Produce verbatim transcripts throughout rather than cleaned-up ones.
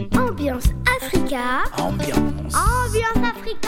Ambiance Africa. Ambiance. Ambiance Africa.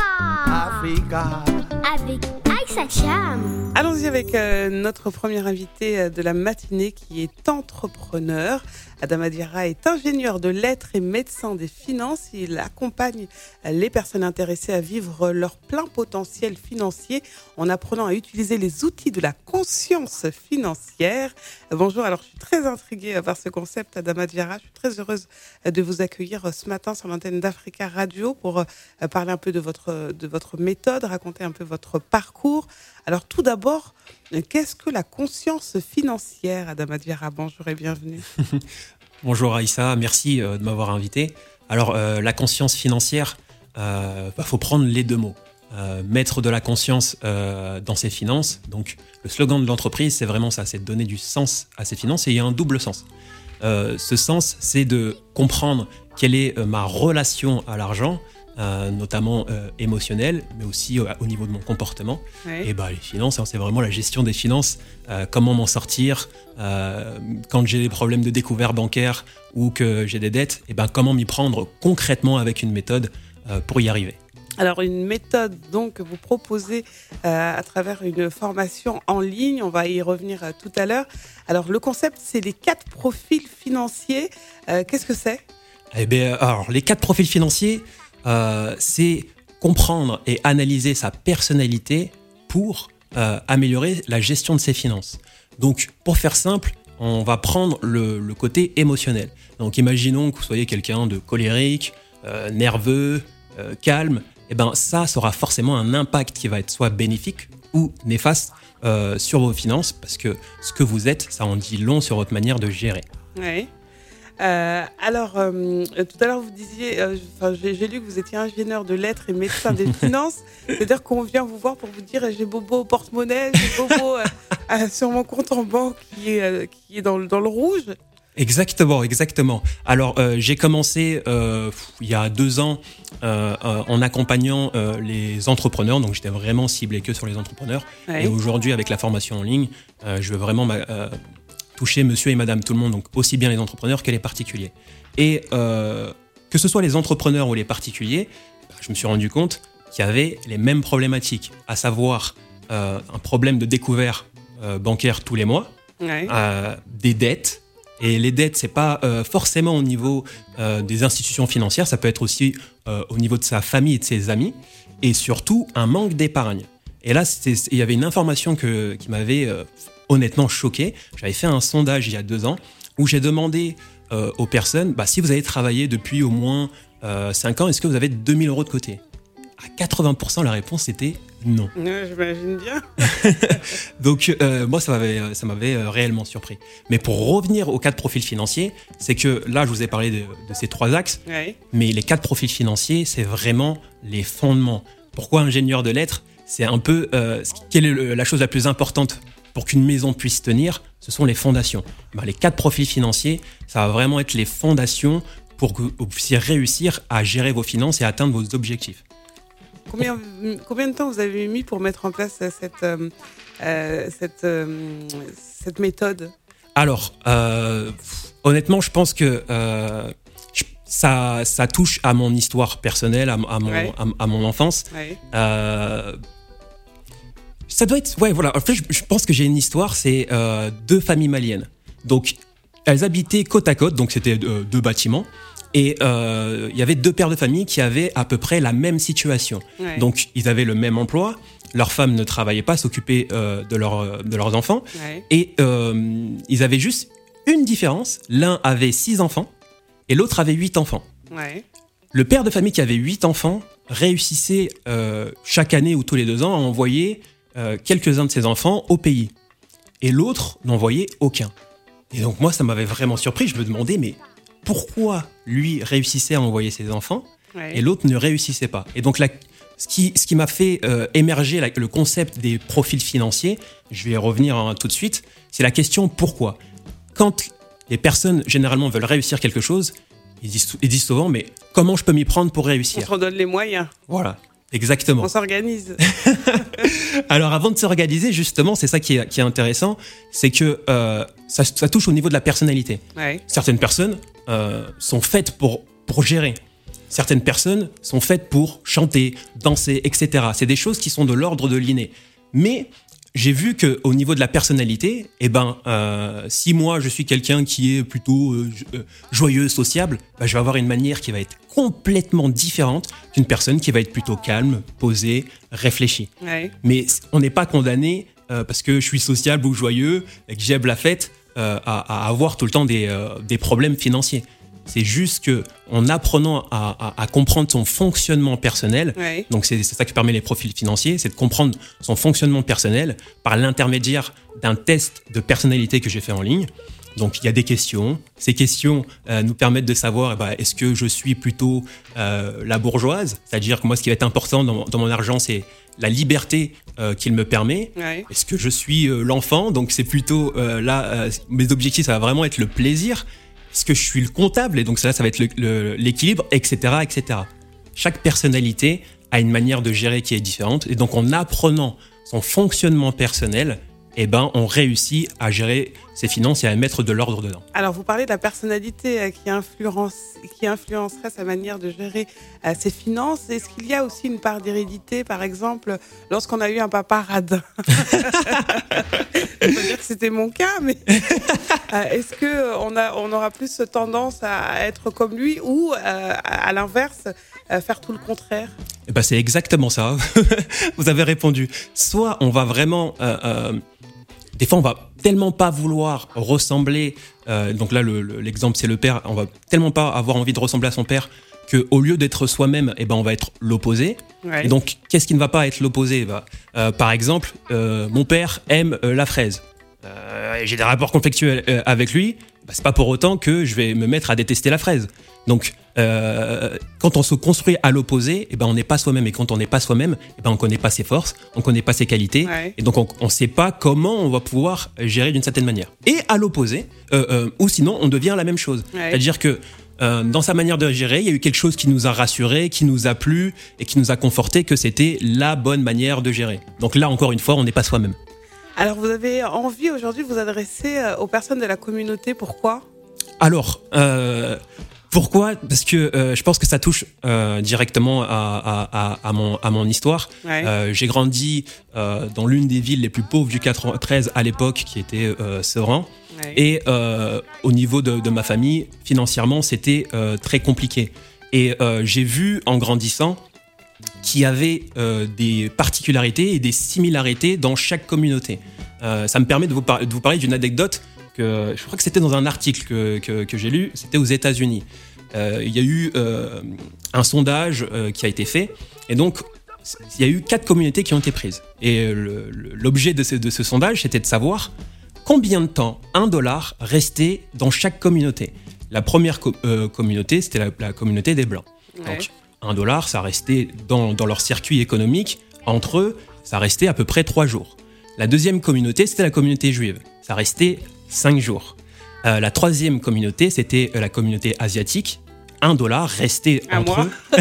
Africa. Avec Aïssa Cham. Allons-y avec euh, notre premier invité euh, de la matinée qui est entrepreneur. Adama Diarra est ingénieur de lettres et médecin des finances. Il accompagne les personnes intéressées à vivre leur plein potentiel financier en apprenant à utiliser les outils de la conscience financière. Bonjour, alors je suis très intriguée par ce concept, Adama Diarra. Je suis très heureuse de vous accueillir ce matin sur l'antenne d'Africa Radio pour parler un peu de votre, de votre méthode, raconter un peu votre parcours. Alors tout d'abord, qu'est-ce que la conscience financière, Adama Diarra? Bonjour et bienvenue. Bonjour Aïssa, merci euh, de m'avoir invité. Alors euh, la conscience financière, il euh, bah, faut prendre les deux mots. Euh, mettre de la conscience euh, dans ses finances. Donc le slogan de l'entreprise, c'est vraiment ça, c'est de donner du sens à ses finances, et il y a un double sens. Euh, ce sens, c'est de comprendre quelle est euh, ma relation à l'argent, Euh, notamment euh, émotionnel, mais aussi euh, au niveau de mon comportement. Oui. Et bah, les finances, hein, c'est vraiment la gestion des finances, euh, comment m'en sortir, euh, quand j'ai des problèmes de découvert bancaire ou que j'ai des dettes, et ben, comment m'y prendre concrètement avec une méthode euh, pour y arriver. Alors une méthode donc que vous proposez euh, à travers une formation en ligne, on va y revenir euh, tout à l'heure. Alors le concept, c'est les quatre profils financiers. Euh, qu'est-ce que c'est ? Eh bien, alors les quatre profils financiers, Euh, c'est comprendre et analyser sa personnalité pour euh, améliorer la gestion de ses finances. Donc, pour faire simple, on va prendre le, le côté émotionnel. Donc, imaginons que vous soyez quelqu'un de colérique, euh, nerveux, euh, calme. Et ben, ça, ça aura forcément un impact qui va être soit bénéfique ou néfaste euh, sur vos finances, parce que ce que vous êtes, ça en dit long sur votre manière de gérer. Oui. Euh, alors, euh, tout à l'heure, vous disiez, euh, j'ai, j'ai lu que vous étiez ingénieur de lettres et médecin des finances. C'est-à-dire qu'on vient vous voir pour vous dire j'ai bobo au porte-monnaie, j'ai bobo euh, euh, sur mon compte en banque qui est, euh, qui est dans, dans le rouge. Exactement, exactement. Alors, euh, j'ai commencé euh, il y a deux ans euh, euh, en accompagnant euh, les entrepreneurs. Donc, j'étais vraiment ciblé que sur les entrepreneurs. Ouais. Et aujourd'hui, avec la formation en ligne, euh, je veux vraiment euh, toucher monsieur et madame tout le monde, donc aussi bien les entrepreneurs que les particuliers. Et euh, que ce soit les entrepreneurs ou les particuliers, bah, je me suis rendu compte qu'il y avait les mêmes problématiques, à savoir euh, un problème de découvert euh, bancaire tous les mois, ouais. euh, des dettes. Et les dettes, c'est pas euh, forcément au niveau euh, des institutions financières, ça peut être aussi euh, au niveau de sa famille et de ses amis, et surtout un manque d'épargne. Et là, il y avait une information que, qui m'avait euh, honnêtement choqué. J'avais fait un sondage il y a deux ans où j'ai demandé euh, aux personnes bah, si vous avez travaillé depuis au moins euh, cinq ans, est-ce que vous avez deux mille euros de côté ? À quatre-vingts pour cent, la réponse était non. Ouais, j'imagine bien. Donc, euh, moi, ça m'avait, ça m'avait réellement surpris. Mais pour revenir aux quatre profils financiers, c'est que là, je vous ai parlé de, de ces trois axes, ouais. Mais les quatre profils financiers, c'est vraiment les fondements. Pourquoi ingénieur de lettres ? C'est un peu euh, quelle est le, la chose la plus importante pour qu'une maison puisse tenir, ce sont les fondations. Ben, les quatre profils financiers, ça va vraiment être les fondations pour que vous puissiez réussir à gérer vos finances et atteindre vos objectifs. Combien, combien de temps vous avez mis pour mettre en place cette, euh, cette, euh, cette méthode ? Alors, euh, honnêtement, je pense que euh, ça, ça touche à mon histoire personnelle, à, à, mon, ouais. à, à mon enfance. Ouais. Euh, Ça doit être... Ouais, voilà. En fait, je, je pense que j'ai une histoire, c'est euh, deux familles maliennes. Donc, elles habitaient côte à côte, donc c'était euh, deux bâtiments. Et euh, il y avait deux pères de famille qui avaient à peu près la même situation. Ouais. Donc, ils avaient le même emploi. Leurs femmes ne travaillaient pas, s'occupaient euh, de, leur, de leurs enfants. Ouais. Et euh, ils avaient juste une différence. L'un avait six enfants et l'autre avait huit enfants. Ouais. Le père de famille qui avait huit enfants réussissait euh, chaque année ou tous les deux ans à envoyer Euh, quelques-uns de ses enfants au pays. Et l'autre n'en voyait aucun. Et donc moi, ça m'avait vraiment surpris. Je me demandais, mais pourquoi lui réussissait à envoyer ses enfants ouais. et l'autre ne réussissait pas ? Et donc, la, ce, qui, ce qui m'a fait euh, émerger la, le concept des profils financiers, je vais y revenir hein, tout de suite, c'est la question pourquoi ? Quand les personnes, généralement, veulent réussir quelque chose, ils disent, ils disent souvent, mais comment je peux m'y prendre pour réussir ? On se redonne les moyens. Voilà. Exactement. On s'organise. Alors, avant de s'organiser, justement, c'est ça qui est, qui est intéressant, c'est que euh, ça, ça touche au niveau de la personnalité. Ouais. Certaines personnes euh, sont faites pour pour gérer. Certaines personnes sont faites pour chanter, danser, et cetera. C'est des choses qui sont de l'ordre de l'inné. Mais j'ai vu qu'au niveau de la personnalité, eh ben, euh, si moi je suis quelqu'un qui est plutôt euh, joyeux, sociable, ben, je vais avoir une manière qui va être complètement différente qu'une personne qui va être plutôt calme, posée, réfléchie. Ouais. Mais on n'est pas condamné euh, parce que je suis sociable ou joyeux et que j'aime la fête euh, à, à avoir tout le temps des, euh, des problèmes financiers. C'est juste que en apprenant à, à, à comprendre son fonctionnement personnel, ouais. donc c'est, c'est ça qui permet les profils financiers, c'est de comprendre son fonctionnement personnel par l'intermédiaire d'un test de personnalité que j'ai fait en ligne. Donc il y a des questions. Ces questions euh, nous permettent de savoir eh ben, est-ce que je suis plutôt euh, la bourgeoise, c'est-à-dire que moi ce qui va être important dans, dans mon argent c'est la liberté euh, qu'il me permet. Ouais. Est-ce que je suis euh, l'enfant, donc c'est plutôt euh, là euh, mes objectifs ça va vraiment être le plaisir. Est-ce que je suis le comptable et donc ça, ça va être le, le, l'équilibre, et cetera, et cetera. Chaque personnalité a une manière de gérer qui est différente et donc en apprenant son fonctionnement personnel, eh ben on réussit à gérer ses finances et à mettre de l'ordre dedans. Alors vous parlez de la personnalité euh, qui influence, qui influencerait sa manière de gérer euh, ses finances. Est-ce qu'il y a aussi une part d'hérédité, par exemple, lorsqu'on a eu un papa radin? Je peux dire que c'était mon cas, mais euh, est-ce que on a, on aura plus tendance à être comme lui ou euh, à l'inverse, euh, faire tout le contraire? Eh ben c'est exactement ça. Vous avez répondu. Soit on va vraiment euh, euh, des fois, on va tellement pas vouloir ressembler. Euh, donc là, le, le, l'exemple, c'est le père. On va tellement pas avoir envie de ressembler à son père qu'au lieu d'être soi-même, eh ben, on va être l'opposé. Ouais. Et donc, qu'est-ce qui ne va pas être l'opposé? bah, euh, Par exemple, euh, mon père aime euh, la fraise. Euh, j'ai des rapports conflictuels euh, avec lui. Bah, c'est pas pour autant que je vais me mettre à détester la fraise. Donc, euh, quand on se construit à l'opposé, eh ben, on n'est pas soi-même. Et quand on n'est pas soi-même, eh ben, on ne connaît pas ses forces, on ne connaît pas ses qualités. Ouais. Et donc, on ne sait pas comment on va pouvoir gérer d'une certaine manière. Et à l'opposé, euh, euh, ou sinon, on devient la même chose. Ouais. C'est-à-dire que euh, dans sa manière de gérer, il y a eu quelque chose qui nous a rassurés, qui nous a plu et qui nous a conforté que c'était la bonne manière de gérer. Donc là, encore une fois, on n'est pas soi-même. Alors, vous avez envie aujourd'hui de vous adresser aux personnes de la communauté. Pourquoi ? Alors, euh, pourquoi ? Parce que euh, je pense que ça touche euh, directement à, à, à, à, mon, à mon histoire. Ouais. Euh, j'ai grandi euh, dans l'une des villes les plus pauvres du quatre-vingt-treize à l'époque, qui était euh, Sevran. Ouais. Et euh, au niveau de, de ma famille, financièrement, c'était euh, très compliqué. Et euh, j'ai vu, en grandissant, qu'il y avait euh, des particularités et des similarités dans chaque communauté. Euh, ça me permet de vous, par- de vous parler d'une anecdote que je crois que c'était dans un article que, que, que j'ai lu, c'était aux États-Unis. Euh, il y a eu euh, un sondage euh, qui a été fait, et donc il y a eu quatre communautés qui ont été prises. Et le, le, l'objet de ce, de ce sondage, c'était de savoir combien de temps un dollar restait dans chaque communauté. La première co- euh, communauté, c'était la, la communauté des Blancs. Ouais. Donc, un dollar, ça restait dans, dans leur circuit économique, entre eux, ça restait à peu près trois jours. La deuxième communauté, c'était la communauté juive. Ça restait cinq jours. Euh, la troisième communauté, c'était la communauté asiatique. Un dollar restait Un entre mois. eux.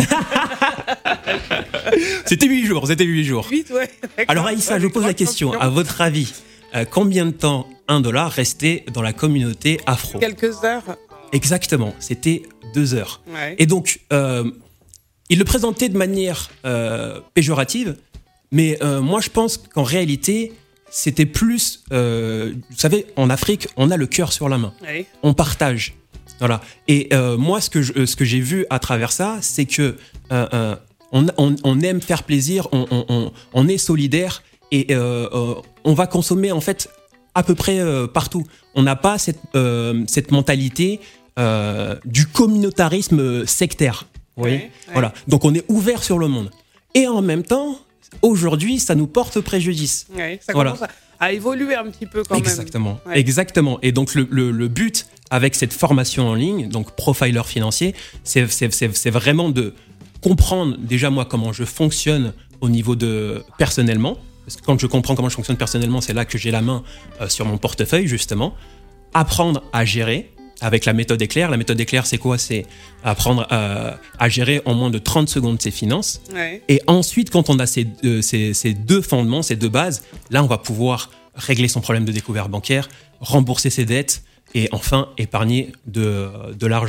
C'était huit jours, c'était huit jours. Huit, ouais. D'accord. Alors Aïssa, je vous pose la question. À votre avis, euh, combien de temps un dollar restait dans la communauté afro ? Quelques heures. Exactement, c'était deux heures. Ouais. Et donc, euh, il le présentait de manière euh, péjorative, mais euh, moi je pense qu'en réalité, c'était plus... Euh, vous savez, en Afrique, on a le cœur sur la main. Ouais. On partage. Voilà. Et euh, moi, ce que, je, ce que j'ai vu à travers ça, c'est que euh, euh, on, on, on aime faire plaisir, on, on, on, on est solidaire et euh, euh, on va consommer en fait à peu près euh, partout. On n'a pas cette, euh, cette mentalité euh, du communautarisme sectaire. Vous voyez ? Ouais, ouais. Voilà. Donc on est ouvert sur le monde. Et en même temps, aujourd'hui, ça nous porte préjudice. Ouais. Ça Voilà. commence à, à évoluer un petit peu quand Exactement, même. Ouais. exactement. Et donc le, le, le but avec cette formation en ligne, donc profiler financier, c'est, c'est, c'est, c'est vraiment de comprendre déjà moi comment je fonctionne au niveau de personnellement. Parce que quand je comprends comment je fonctionne personnellement, c'est là que j'ai la main euh, sur mon portefeuille justement. Apprendre à gérer avec la méthode éclair. La méthode éclair, c'est quoi ? C'est apprendre euh, à gérer en moins de trente secondes ses finances. Ouais. Et ensuite, quand on a ces, euh, ces, ces deux fondements, ces deux bases, là, on va pouvoir régler son problème de découvert bancaire, rembourser ses dettes et enfin épargner de, de l'argent.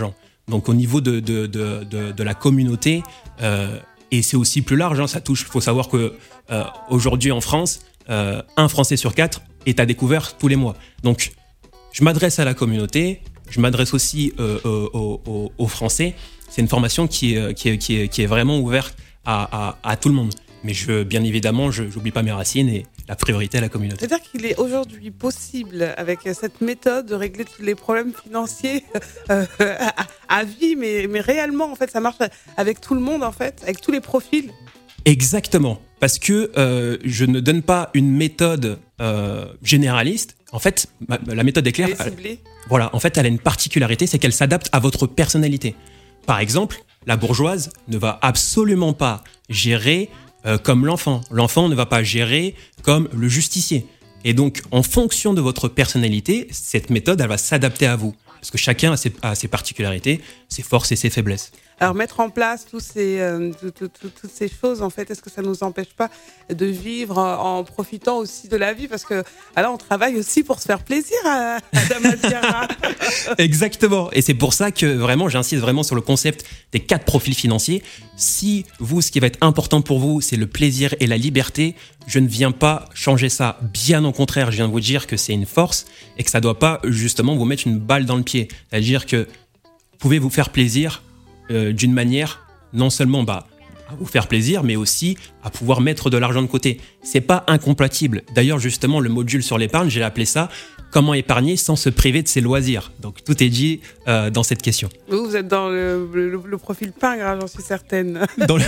Donc au niveau de, de, de, de, de la communauté, euh, et c'est aussi plus large, hein, ça touche, il faut savoir que euh, aujourd'hui en France, euh, un Français sur quatre est à découvert tous les mois. Donc je m'adresse à la communauté, je m'adresse aussi euh, aux, aux, aux Français. C'est une formation qui est, qui est, qui est, qui est vraiment ouverte à, à, à tout le monde. Mais je, bien évidemment, je n'oublie pas mes racines et la priorité à la communauté. C'est-à-dire qu'il est aujourd'hui possible, avec cette méthode, de régler tous les problèmes financiers euh, à, à vie, mais, mais réellement, en fait, ça marche avec tout le monde, en fait, avec tous les profils. Exactement, parce que euh, je ne donne pas une méthode euh, généraliste. En fait, ma, la méthode est claire. Elle, voilà, en fait, elle a une particularité, c'est qu'elle s'adapte à votre personnalité. Par exemple, la bourgeoise ne va absolument pas gérer euh, comme l'enfant. L'enfant ne va pas gérer comme le justicier. Et donc, en fonction de votre personnalité, cette méthode, elle va s'adapter à vous. Parce que chacun a ses, a ses particularités, ses forces et ses faiblesses. Alors, mettre en place tous ces, euh, tout, tout, tout, toutes ces choses, en fait, est-ce que ça ne nous empêche pas de vivre en, en profitant aussi de la vie? Parce que là, on travaille aussi pour se faire plaisir à, à Dama Diarra. Exactement. Et c'est pour ça que vraiment, j'insiste vraiment sur le concept des quatre profils financiers. Si vous, ce qui va être important pour vous, c'est le plaisir et la liberté, je ne viens pas changer ça. Bien au contraire, je viens de vous dire que c'est une force et que ça ne doit pas justement vous mettre une balle dans le pied. C'est-à-dire que vous pouvez vous faire plaisir Euh, d'une manière non seulement bah, à vous faire plaisir, mais aussi à pouvoir mettre de l'argent de côté. C'est pas incompatible. D'ailleurs, justement, le module sur l'épargne, j'ai appelé ça « Comment épargner sans se priver de ses loisirs ». Donc, tout est dit euh, dans cette question. Vous, vous êtes dans le, le, le profil pingre, j'en suis certaine. Dans le...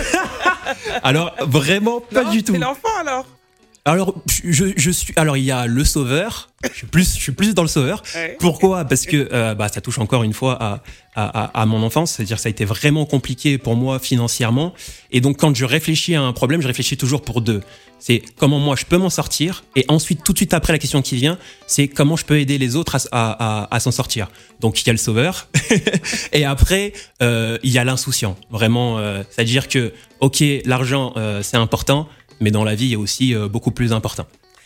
Alors, vraiment pas non, du tout. C'est l'enfant, alors Alors, je, je suis. Alors, il y a le sauveur. Je suis plus, je suis plus dans le sauveur. Ouais. Pourquoi ? Parce que euh, bah, ça touche encore une fois à, à, à mon enfance. C'est-à-dire, ça a été vraiment compliqué pour moi financièrement. Et donc, quand je réfléchis à un problème, je réfléchis toujours pour deux. C'est comment moi je peux m'en sortir. Et ensuite, tout de suite après, la question qui vient, c'est comment je peux aider les autres à, à, à, à s'en sortir. Donc, il y a le sauveur. Et après, euh, il y a l'insouciant. Vraiment, euh, c'est-à-dire que, ok, l'argent, euh, c'est important. Mais dans la vie, il y a aussi euh, beaucoup plus important.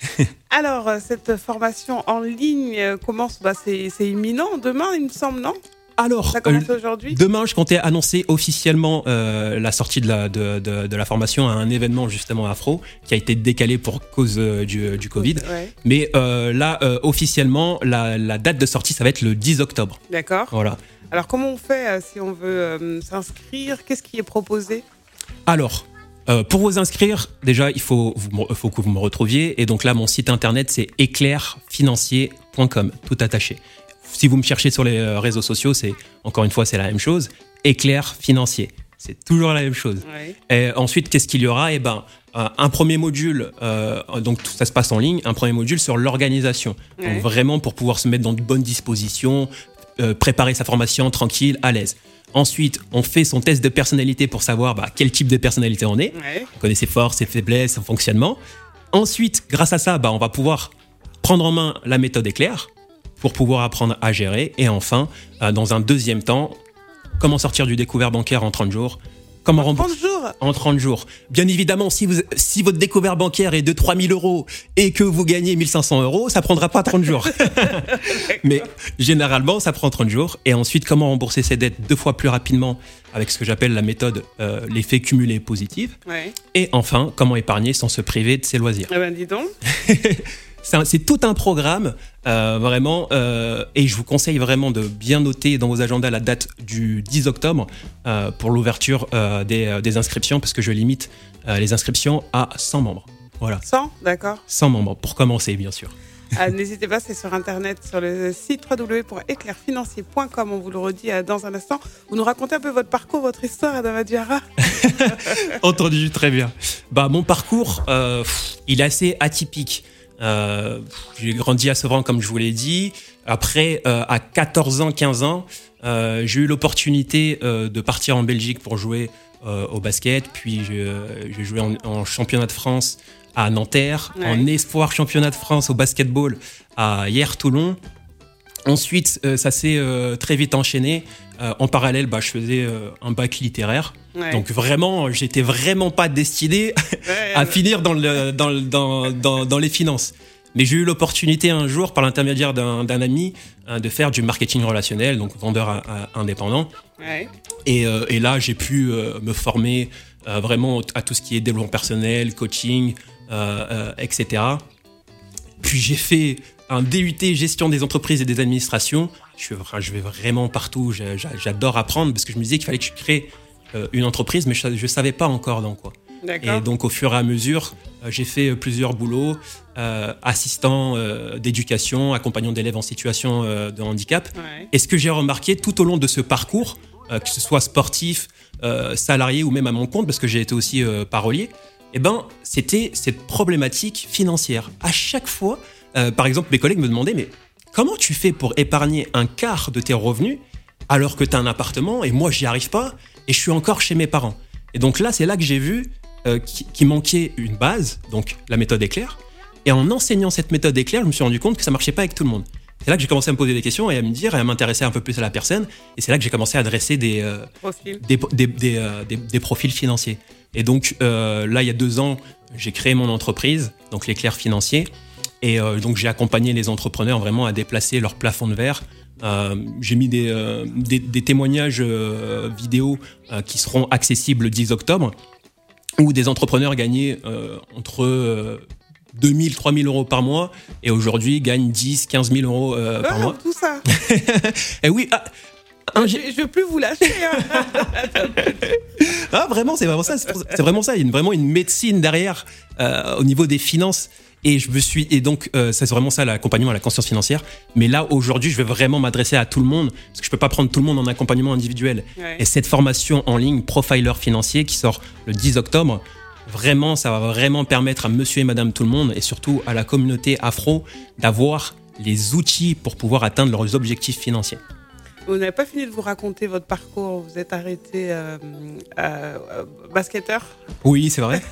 Alors, cette formation en ligne commence, bah, c'est, c'est imminent, demain, il me semble, non ? Alors, ça commence euh, aujourd'hui ? Demain, je comptais annoncer officiellement euh, la sortie de la, de, de, de la formation à un événement justement afro qui a été décalé pour cause euh, du, du Covid. Ouais. Mais euh, là, euh, officiellement, la, la date de sortie, ça va être le dix octobre. D'accord. Voilà. Alors, comment on fait euh, si on veut euh, s'inscrire ? Qu'est-ce qui est proposé ? Alors... Euh, pour vous inscrire, déjà, il faut, vous, faut que vous me retrouviez. Et donc là, mon site internet, c'est éclair financier point com, tout attaché. Si vous me cherchez sur les réseaux sociaux, c'est encore une fois, c'est la même chose. Éclair Financier, c'est toujours la même chose. Oui. Et ensuite, qu'est-ce qu'il y aura ? Eh ben, un premier module, euh, donc tout ça se passe en ligne. Un premier module sur l'organisation. Oui. Donc vraiment pour pouvoir se mettre dans de bonnes dispositions, euh, préparer sa formation tranquille, à l'aise. Ensuite, on fait son test de personnalité pour savoir bah, quel type de personnalité on est. Ouais. On connaît ses forces, ses faiblesses, son fonctionnement. Ensuite, grâce à ça, bah, on va pouvoir prendre en main la méthode éclair pour pouvoir apprendre à gérer. Et enfin, euh, dans un deuxième temps, comment sortir du découvert bancaire en trente jours. Comment en trente jours En trente jours. Bien évidemment, si, vous, si votre découvert bancaire est de trois mille euros et que vous gagnez mille cinq cents euros, ça ne prendra pas trente jours. Mais généralement, ça prend trente jours. Et ensuite, comment rembourser ses dettes deux fois plus rapidement avec ce que j'appelle la méthode euh, l'effet cumulé positif. Ouais. Et enfin, comment épargner sans se priver de ses loisirs. Eh ben, dis donc. C'est, un, c'est tout un programme, euh, vraiment, euh, et je vous conseille vraiment de bien noter dans vos agendas la date du dix octobre euh, pour l'ouverture euh, des, des inscriptions, parce que je limite euh, les inscriptions à cent membres. Voilà. cent, d'accord. cent membres, pour commencer, bien sûr. Ah, n'hésitez pas, c'est sur Internet, sur le site w w w point éclair financier point com, on vous le redit euh, dans un instant. Vous nous racontez un peu votre parcours, votre histoire, Dama Diarra. Entendu, très bien. Bah, mon parcours, euh, pff, il est assez atypique. Euh, j'ai grandi à Sevran comme je vous l'ai dit. Après, euh, à quatorze ans, quinze ans, euh, j'ai eu l'opportunité euh, de partir en Belgique pour jouer euh, au basket. Puis j'ai, euh, j'ai joué en, en championnat de France à Nanterre, ouais. En espoir championnat de France au basketball à Hyères-Toulon. Ensuite, euh, ça s'est euh, très vite enchaîné. Euh, en parallèle, bah, je faisais euh, un bac littéraire. Ouais. Donc vraiment, j'étais vraiment pas destiné ouais, à ouais. finir dans, le, dans, dans, dans, dans les finances. Mais j'ai eu l'opportunité un jour, par l'intermédiaire d'un, d'un ami, hein, de faire du marketing relationnel, donc vendeur à, à, indépendant. Ouais. Et, euh, et là, j'ai pu euh, me former euh, vraiment à tout ce qui est développement personnel, coaching, euh, euh, et cetera. Puis j'ai fait un D U T gestion des entreprises et des administrations. Je, enfin, je vais vraiment partout. J'adore apprendre parce que je me disais qu'il fallait que je crée euh, une entreprise, mais je ne savais pas encore dans quoi. D'accord. Et donc, au fur et à mesure, euh, j'ai fait plusieurs boulots, euh, assistant euh, d'éducation, accompagnant d'élèves en situation euh, de handicap. Ouais. Et ce que j'ai remarqué tout au long de ce parcours, euh, que ce soit sportif, euh, salarié ou même à mon compte, parce que j'ai été aussi euh, parolier, eh ben, c'était cette problématique financière. À chaque fois, euh, par exemple, mes collègues me demandaient, mais comment tu fais pour épargner un quart de tes revenus alors que tu as un appartement et moi, j'y arrive pas et je suis encore chez mes parents. Et donc là, c'est là que j'ai vu euh, qu'il manquait une base, donc la méthode éclair. Et en enseignant cette méthode éclair, je me suis rendu compte que ça marchait pas avec tout le monde. C'est là que j'ai commencé à me poser des questions et à me dire et à m'intéresser un peu plus à la personne. Et c'est là que j'ai commencé à dresser des, euh, Profil. des, des, des, euh, des, des profils financiers. Et donc euh, là, il y a deux ans, j'ai créé mon entreprise, donc l'éclair financier. Et euh, donc j'ai accompagné les entrepreneurs vraiment à déplacer leur plafond de verre. Euh, j'ai mis des, euh, des, des témoignages euh, vidéo euh, qui seront accessibles le dix octobre, où des entrepreneurs gagnaient euh, entre euh, deux mille, trois mille euros par mois et aujourd'hui gagnent dix, quinze mille euros euh, Ah, par mois. tout ça. Et oui, ah, un, Je ne veux plus vous lâcher. Hein. ah, vraiment, c'est vraiment ça. C'est, c'est vraiment ça. Il y a une, vraiment une médecine derrière euh, au niveau des finances. Et je me suis et donc euh, ça, c'est vraiment ça l'accompagnement à la conscience financière. Mais là aujourd'hui, je vais vraiment m'adresser à tout le monde parce que je peux pas prendre tout le monde en accompagnement individuel. Ouais. Et cette formation en ligne Profiler financier qui sort le dix octobre, vraiment, ça va vraiment permettre à Monsieur et Madame tout le monde et surtout à la communauté afro d'avoir les outils pour pouvoir atteindre leurs objectifs financiers. Vous n'avez pas fini de vous raconter votre parcours. Vous êtes arrêté euh, euh, euh, basketteur. Oui, c'est vrai.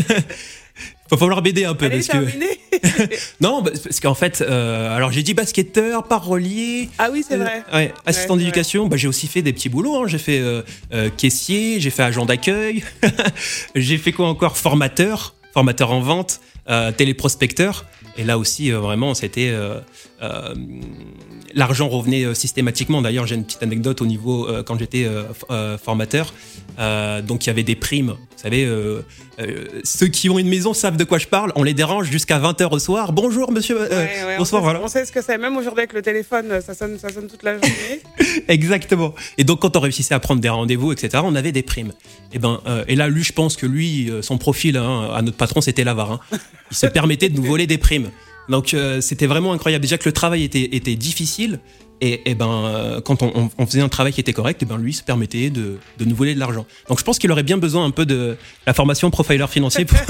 Il va falloir m'aider un peu. Allez, parce terminé. que non, parce qu'en fait, euh, alors j'ai dit basketteur, parolier. Ah oui, c'est vrai. Euh, ouais, assistant Ouais, d'éducation. Bah, j'ai aussi fait des petits boulots. Hein. J'ai fait euh, euh, caissier, j'ai fait agent d'accueil, j'ai fait quoi encore, formateur, formateur en vente, euh, téléprospecteur. Et là aussi, euh, vraiment, c'était euh, euh, l'argent revenait euh, systématiquement. D'ailleurs, j'ai une petite anecdote au niveau euh, quand j'étais euh, f- euh, formateur. Euh, donc, il y avait des primes. Vous savez, euh, euh, ceux qui ont une maison savent de quoi je parle. On les dérange jusqu'à vingt heures au soir. Bonjour, monsieur. Euh, Ouais, ouais, bonsoir, on sait, voilà. on sait ce que c'est. Même aujourd'hui avec le téléphone, ça sonne, ça sonne toute la journée. Exactement. Et donc, quand on réussissait à prendre des rendez-vous, et cetera, on avait des primes. Et ben, euh, et là, lui, je pense que lui, euh, son profil, hein, à notre patron, c'était l'avare. Hein. Il se permettait de nous voler des primes. Donc, euh, c'était vraiment incroyable. Déjà que le travail était, était difficile. Et, et ben, euh, quand on, on, on faisait un travail qui était correct, et ben, lui, il se permettait de, de nous voler de l'argent. Donc, je pense qu'il aurait bien besoin un peu de la formation profiler financier pour,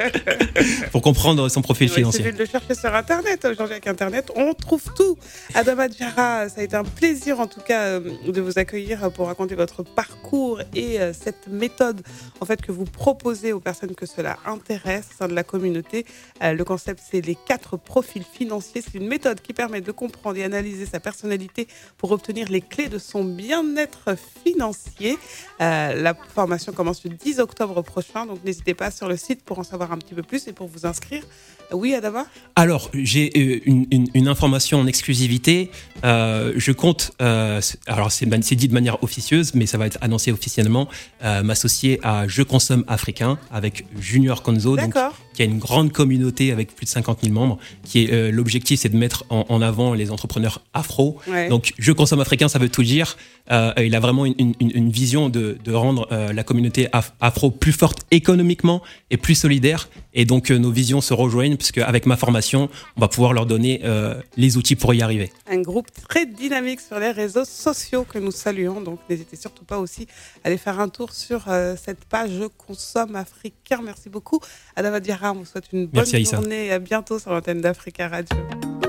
pour comprendre son profil Ouais, financier. Il suffit de le chercher sur Internet. Aujourd'hui, avec Internet, on trouve tout. Adama Diarra, ça a été un plaisir, en tout cas, euh, de vous accueillir pour raconter votre parcours et euh, cette méthode, en fait, que vous proposez aux personnes que cela intéresse au sein de la communauté. Euh, le concept, c'est les quatre profils financiers. C'est une méthode qui permet de comprendre et analyser sa personnalité pour obtenir les clés de son bien-être financier. Euh, la formation commence le dix octobre prochain, donc n'hésitez pas sur le site pour en savoir un petit peu plus et pour vous inscrire. Oui, Adama ? Alors, j'ai euh, une, une, une information en exclusivité. Euh, je compte, euh, alors c'est, c'est dit de manière officieuse, mais ça va être annoncé officiellement, euh, m'associer à Je Consomme Africain avec Junior Konzo, donc, qui a une grande communauté avec plus de cinquante mille membres. Qui est, euh, l'objectif, c'est de mettre en, en avant les entrepreneurs afro. Ouais. Donc, Je Consomme Africain, ça veut tout dire. Euh, il a vraiment une, une, une vision de, de rendre euh, la communauté af- afro plus forte économiquement et plus solidaire. Et donc, euh, nos visions se rejoignent puisque avec ma formation, on va pouvoir leur donner euh, les outils pour y arriver. Un groupe très dynamique sur les réseaux sociaux que nous saluons. Donc, n'hésitez surtout pas aussi à aller faire un tour sur euh, cette page Je Consomme Africain. Merci beaucoup. Adama Diarra, on vous souhaite une bonne Merci, Aïssa. journée. À bientôt sur l'antenne d'Africa Radio.